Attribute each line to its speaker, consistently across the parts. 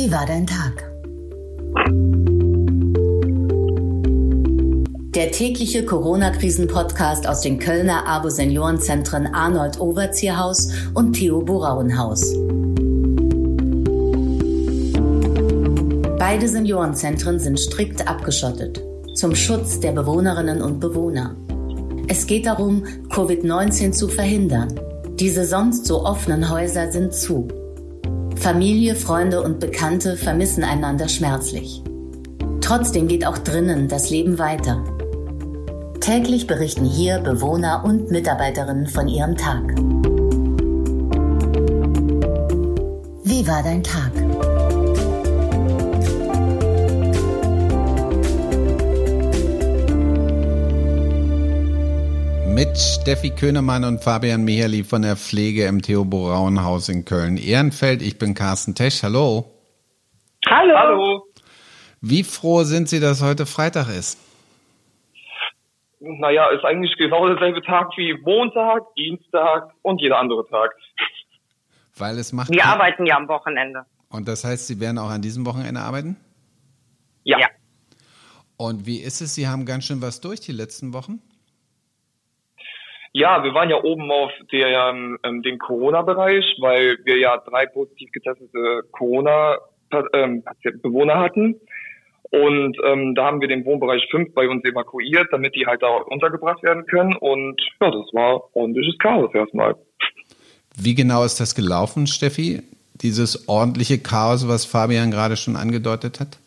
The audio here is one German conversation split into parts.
Speaker 1: Wie war dein Tag? Der tägliche Corona-Krisen-Podcast aus den Kölner ABO-Seniorenzentren Arnold-Overzierhaus und Theo-Boraun-Haus. Beide Seniorenzentren sind strikt abgeschottet, zum Schutz der Bewohnerinnen und Bewohner. Es geht darum, Covid-19 zu verhindern. Diese sonst so offenen Häuser sind zu. Familie, Freunde und Bekannte vermissen einander schmerzlich. Trotzdem geht auch drinnen das Leben weiter. Täglich berichten hier Bewohner und Mitarbeiterinnen von ihrem Tag. Wie war dein Tag?
Speaker 2: Mit Steffi Könemann und Fabian Meherli von der Pflege im Theo-Boraun-Haus in Köln-Ehrenfeld. Ich bin Carsten Tesch. Hallo.
Speaker 3: Hallo. Hallo.
Speaker 2: Wie froh sind Sie, dass heute Freitag ist?
Speaker 3: Naja, ist eigentlich genau derselbe Tag wie Montag, Dienstag und jeder andere Tag.
Speaker 2: Weil es macht.
Speaker 4: Wir arbeiten ja am Wochenende.
Speaker 2: Und das heißt, Sie werden auch an diesem Wochenende arbeiten?
Speaker 3: Ja.
Speaker 2: Und wie ist es? Sie haben ganz schön was durch die letzten Wochen?
Speaker 3: Ja, wir waren ja oben auf den Corona-Bereich, weil wir ja 3 positiv getestete Corona-Bewohner hatten. Und da haben wir den Wohnbereich 5 bei uns evakuiert, damit die halt da untergebracht werden können. Und ja, das war ordentliches Chaos erstmal.
Speaker 2: Wie genau ist das gelaufen, Steffi? Dieses ordentliche Chaos, was Fabian gerade schon angedeutet hat?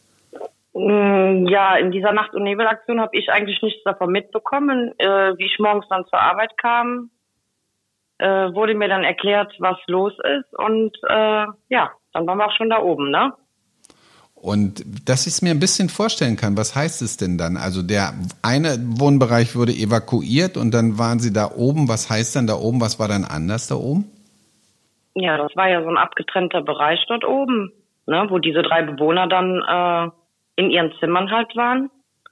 Speaker 4: Ja, in dieser Nacht- und Nebelaktion habe ich eigentlich nichts davon mitbekommen. Wie ich morgens dann zur Arbeit kam, wurde mir dann erklärt, was los ist. Und dann waren wir auch schon da oben, ne?
Speaker 2: Und dass ich es mir ein bisschen vorstellen kann, was heißt es denn dann? Also der eine Wohnbereich wurde evakuiert und dann waren Sie da oben. Was heißt dann da oben? Was war dann anders da oben?
Speaker 4: Ja, das war ja so ein abgetrennter Bereich dort oben, ne, wo diese 3 Bewohner dann in ihren Zimmern halt waren.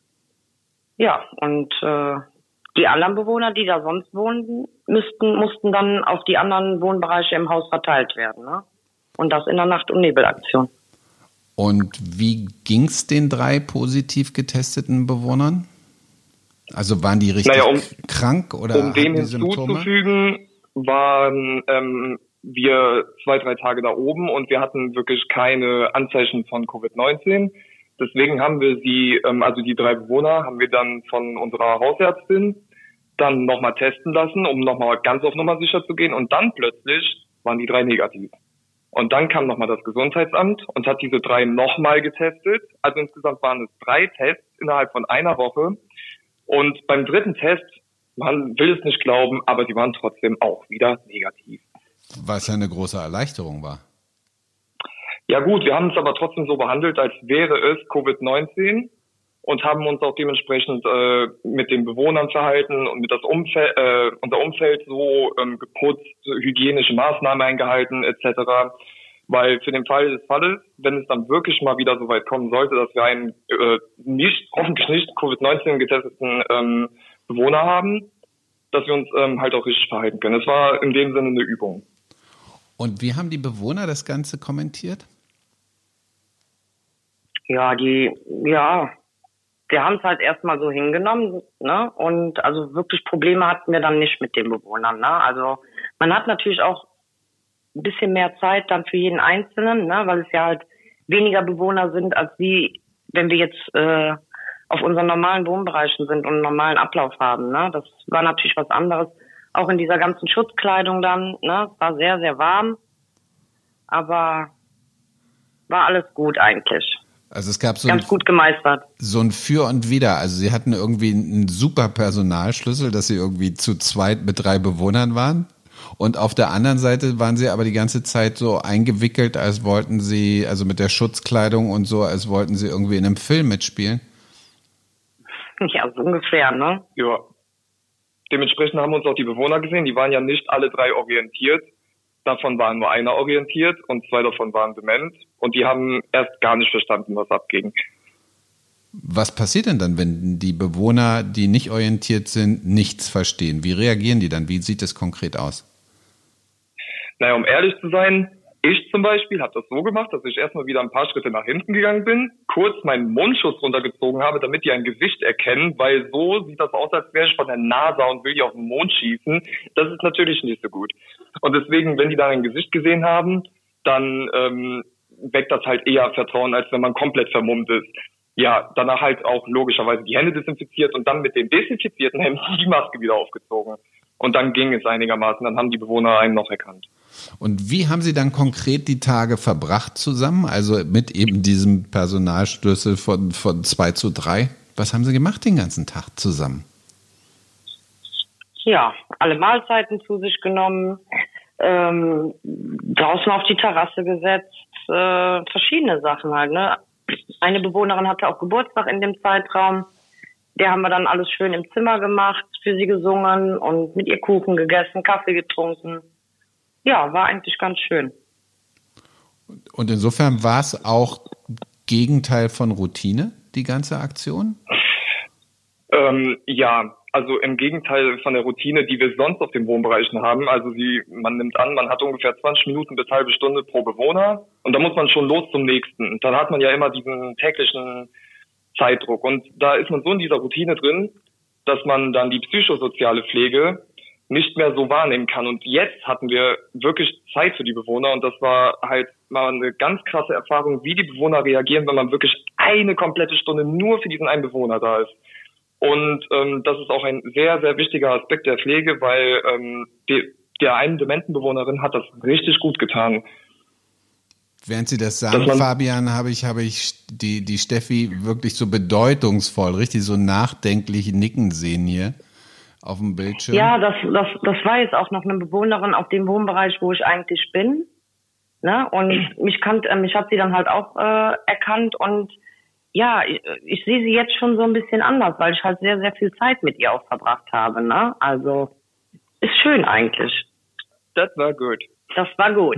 Speaker 4: Ja, und die anderen Bewohner, die da sonst wohnten, mussten dann auf die anderen Wohnbereiche im Haus verteilt werden, ne? Und das in der Nacht- und Nebelaktion.
Speaker 2: Und wie ging's den 3 positiv getesteten Bewohnern? Also waren die richtig krank oder
Speaker 3: um dem
Speaker 2: die Symptome?
Speaker 3: Hinzuzufügen, waren wir 2-3 Tage da oben und wir hatten wirklich keine Anzeichen von Covid-19. Deswegen haben wir sie, also die 3 Bewohner, haben wir dann von unserer Hausärztin dann nochmal testen lassen, um nochmal ganz auf Nummer sicher zu gehen. Und dann plötzlich waren die 3 negativ. Und dann kam nochmal das Gesundheitsamt und hat diese 3 nochmal getestet. Also insgesamt waren es 3 Tests innerhalb von einer Woche. Und beim 3. Test, man will es nicht glauben, aber die waren trotzdem auch wieder negativ.
Speaker 2: Was ja eine große Erleichterung war.
Speaker 3: Ja gut, wir haben es aber trotzdem so behandelt, als wäre es Covid-19 und haben uns auch dementsprechend mit den Bewohnern verhalten und mit unser Umfeld so geputzt, hygienische Maßnahmen eingehalten etc. Weil für den Fall des Falles, wenn es dann wirklich mal wieder so weit kommen sollte, dass wir einen hoffentlich nicht Covid-19 getesteten Bewohner haben, dass wir uns halt auch richtig verhalten können. Es war in dem Sinne eine Übung.
Speaker 2: Und wie haben die Bewohner das Ganze kommentiert?
Speaker 4: Ja, wir haben es halt erstmal so hingenommen, ne? Und also wirklich Probleme hatten wir dann nicht mit den Bewohnern, ne? Also man hat natürlich auch ein bisschen mehr Zeit dann für jeden Einzelnen, ne? Weil es ja halt weniger Bewohner sind, als wenn wir jetzt auf unseren normalen Wohnbereichen sind und einen normalen Ablauf haben, ne? Das war natürlich was anderes. Auch in dieser ganzen Schutzkleidung dann, ne? Es war sehr, sehr warm, aber war alles gut eigentlich.
Speaker 2: Also es gab
Speaker 4: ganz gut gemeistert.
Speaker 2: So ein Für und Wider. Also Sie hatten irgendwie einen super Personalschlüssel, dass Sie irgendwie zu zweit mit 3 Bewohnern waren. Und auf der anderen Seite waren Sie aber die ganze Zeit so eingewickelt, als wollten Sie, also mit der Schutzkleidung und so, als wollten Sie irgendwie in einem Film mitspielen.
Speaker 4: Ja, so ungefähr, ne?
Speaker 3: Ja. Dementsprechend haben uns auch die Bewohner gesehen. Die waren ja nicht alle 3 orientiert. Davon waren nur einer orientiert und 2 davon waren dement. Und die haben erst gar nicht verstanden, was abging.
Speaker 2: Was passiert denn dann, wenn die Bewohner, die nicht orientiert sind, nichts verstehen? Wie reagieren die dann? Wie sieht es konkret aus?
Speaker 3: Naja, um ehrlich zu sein, Ich zum Beispiel habe das so gemacht, dass ich erstmal wieder ein paar Schritte nach hinten gegangen bin, kurz meinen Mundschutz runtergezogen habe, damit die ein Gesicht erkennen, weil so sieht das aus, als wäre ich von der NASA und will die auf den Mond schießen. Das ist natürlich nicht so gut. Und deswegen, wenn die dann ein Gesicht gesehen haben, dann weckt das halt eher Vertrauen, als wenn man komplett vermummt ist. Ja, danach halt auch logischerweise die Hände desinfiziert und dann mit den desinfizierten Händen die Maske wieder aufgezogen. Und dann ging es einigermaßen, dann haben die Bewohner einen noch erkannt.
Speaker 2: Und wie haben Sie dann konkret die Tage verbracht zusammen? Also mit eben diesem Personalschlüssel von 2:3? Was haben Sie gemacht den ganzen Tag zusammen?
Speaker 4: Ja, alle Mahlzeiten zu sich genommen, draußen auf die Terrasse gesetzt, verschiedene Sachen halt, ne? Eine Bewohnerin hatte auch Geburtstag in dem Zeitraum. Der haben wir dann alles schön im Zimmer gemacht, für sie gesungen und mit ihr Kuchen gegessen, Kaffee getrunken. Ja, war eigentlich ganz schön.
Speaker 2: Und insofern war es auch Gegenteil von Routine, die ganze Aktion?
Speaker 3: Ja, also im Gegenteil von der Routine, die wir sonst auf den Wohnbereichen haben. Also man nimmt an, man hat ungefähr 20 Minuten bis halbe Stunde pro Bewohner und dann muss man schon los zum nächsten. Und dann hat man ja immer diesen täglichen Zeitdruck. Und da ist man so in dieser Routine drin, dass man dann die psychosoziale Pflege nicht mehr so wahrnehmen kann. Und jetzt hatten wir wirklich Zeit für die Bewohner und das war halt mal eine ganz krasse Erfahrung, wie die Bewohner reagieren, wenn man wirklich eine komplette Stunde nur für diesen einen Bewohner da ist. Und das ist auch ein sehr, sehr wichtiger Aspekt der Pflege, weil der einen dementen Bewohnerin hat das richtig gut getan.
Speaker 2: Während Sie das sagen, Fabian, habe ich die Steffi wirklich so bedeutungsvoll, richtig so nachdenklich nicken sehen hier auf dem Bildschirm.
Speaker 4: Ja, das war jetzt auch noch eine Bewohnerin auf dem Wohnbereich, wo ich eigentlich bin. Ne? Und mich hat sie dann halt auch erkannt und ja, ich sehe sie jetzt schon so ein bisschen anders, weil ich halt sehr, sehr viel Zeit mit ihr auch verbracht habe. Ne? Also ist schön eigentlich.
Speaker 3: Das war gut.
Speaker 4: Das war gut.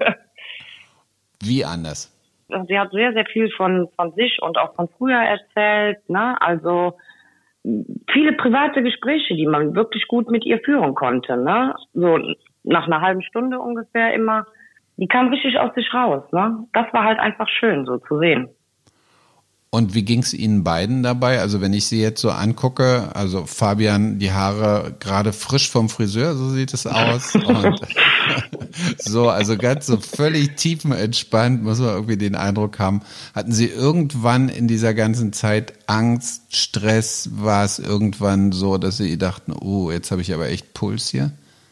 Speaker 2: Wie anders?
Speaker 4: Sie hat sehr, sehr viel von sich und auch von früher erzählt. Ne? Also viele private Gespräche, die man wirklich gut mit ihr führen konnte. Ne? So nach einer halben Stunde ungefähr immer. Die kam richtig aus sich raus. Ne? Das war halt einfach schön, so zu sehen.
Speaker 2: Und wie ging es Ihnen beiden dabei? Also wenn ich Sie jetzt so angucke, also Fabian, die Haare gerade frisch vom Friseur, so sieht es aus. Und so, also ganz so völlig tiefenentspannt, muss man irgendwie den Eindruck haben. Hatten Sie irgendwann in dieser ganzen Zeit Angst, Stress? War es irgendwann so, dass Sie dachten, oh, jetzt habe ich aber echt Puls hier?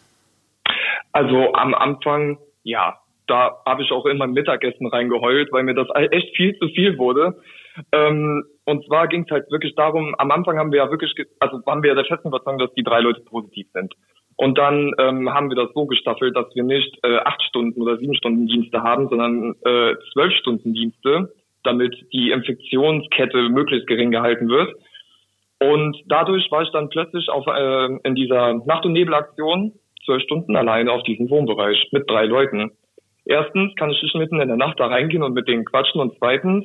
Speaker 3: Also am Anfang, ja, da habe ich auch in mein Mittagessen reingeheult, weil mir das echt viel zu viel wurde. Und zwar ging es halt wirklich darum, am Anfang haben wir ja wirklich, waren wir ja der festen Überzeugung, dass die 3 Leute positiv sind. Und dann haben wir das so gestaffelt, dass wir nicht 8 Stunden oder 7 Stunden Dienste haben, sondern 12 Stunden Dienste, damit die Infektionskette möglichst gering gehalten wird. Und dadurch war ich dann plötzlich in dieser Nacht- und Nebelaktion 12 Stunden alleine auf diesem Wohnbereich mit 3 Leuten. Erstens kann ich nicht mitten in der Nacht da reingehen und mit denen quatschen und zweitens,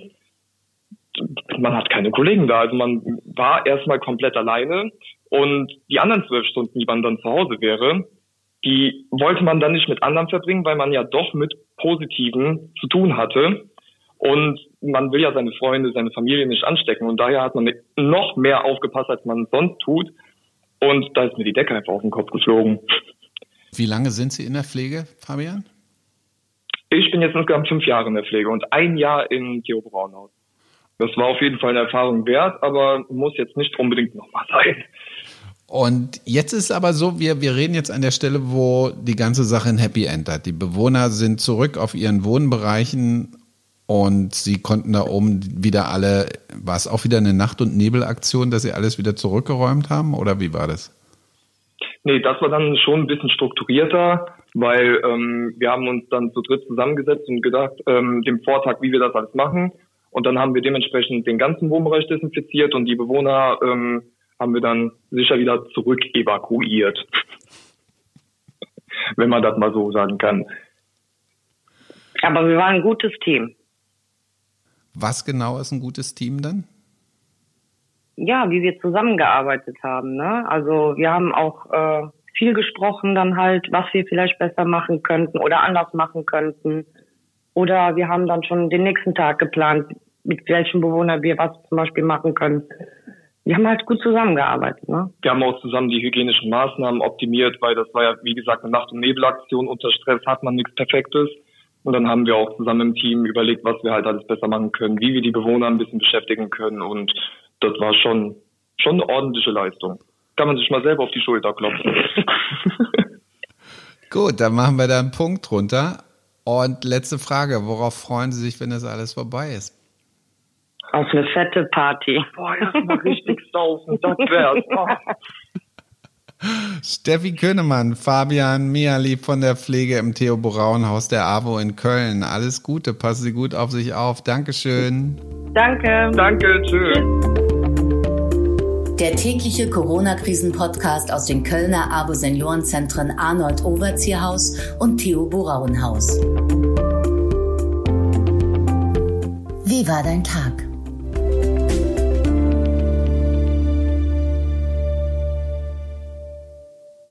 Speaker 3: man hat keine Kollegen da. Also man war erstmal komplett alleine und die anderen 12 Stunden, die man dann zu Hause wäre, die wollte man dann nicht mit anderen verbringen, weil man ja doch mit Positiven zu tun hatte und man will ja seine Freunde, seine Familie nicht anstecken und daher hat man noch mehr aufgepasst, als man sonst tut und da ist mir die Decke einfach auf den Kopf geflogen.
Speaker 2: Wie lange sind Sie in der Pflege, Fabian?
Speaker 3: Ich bin jetzt insgesamt 5 Jahre in der Pflege und 1 Jahr im Theo Braunhaus. Das war auf jeden Fall eine Erfahrung wert, aber muss jetzt nicht unbedingt nochmal sein.
Speaker 2: Und jetzt ist aber so, wir reden jetzt an der Stelle, wo die ganze Sache ein Happy End hat. Die Bewohner sind zurück auf ihren Wohnbereichen und sie konnten da oben wieder alle, war es auch wieder eine Nacht- und Nebelaktion, dass sie alles wieder zurückgeräumt haben oder wie war das?
Speaker 3: Nee, das war dann schon ein bisschen strukturierter, weil wir haben uns dann zu dritt zusammengesetzt und gedacht, dem Vortag, wie wir das alles machen. Und dann haben wir dementsprechend den ganzen Wohnbereich desinfiziert und die Bewohner haben wir dann sicher wieder zurück evakuiert. Wenn man das mal so sagen kann.
Speaker 4: Aber wir waren ein gutes Team.
Speaker 2: Was genau ist ein gutes Team dann?
Speaker 4: Ja, wie wir zusammengearbeitet haben. Ne? Also wir haben auch viel gesprochen dann halt, was wir vielleicht besser machen könnten oder anders machen könnten. Oder wir haben dann schon den nächsten Tag geplant, mit welchem Bewohner wir was zum Beispiel machen können. Wir haben halt gut zusammengearbeitet, ne?
Speaker 3: Wir haben auch zusammen die hygienischen Maßnahmen optimiert, weil das war ja, wie gesagt, eine Nacht- und Nebelaktion. Unter Stress hat man nichts Perfektes. Und dann haben wir auch zusammen im Team überlegt, was wir halt alles besser machen können, wie wir die Bewohner ein bisschen beschäftigen können. Und das war schon eine ordentliche Leistung. Kann man sich mal selber auf die Schulter klopfen.
Speaker 2: Gut, dann machen wir da einen Punkt drunter. Und letzte Frage, worauf freuen Sie sich, wenn das alles vorbei ist?
Speaker 4: Auf eine fette Party.
Speaker 3: Boah, erstmal richtig saufen, das wär's. Oh.
Speaker 2: Steffi Könemann, Fabian Miali von der Pflege im Theo-Braun-Haus der AWO in Köln. Alles Gute, passen Sie gut auf sich auf. Dankeschön.
Speaker 4: Danke.
Speaker 3: Danke, tschüss.
Speaker 1: Der tägliche Corona-Krisen-Podcast aus den Kölner AWO-Seniorenzentren Arnold-Overzierhaus und Theo-Braun-Haus. Wie war dein Tag?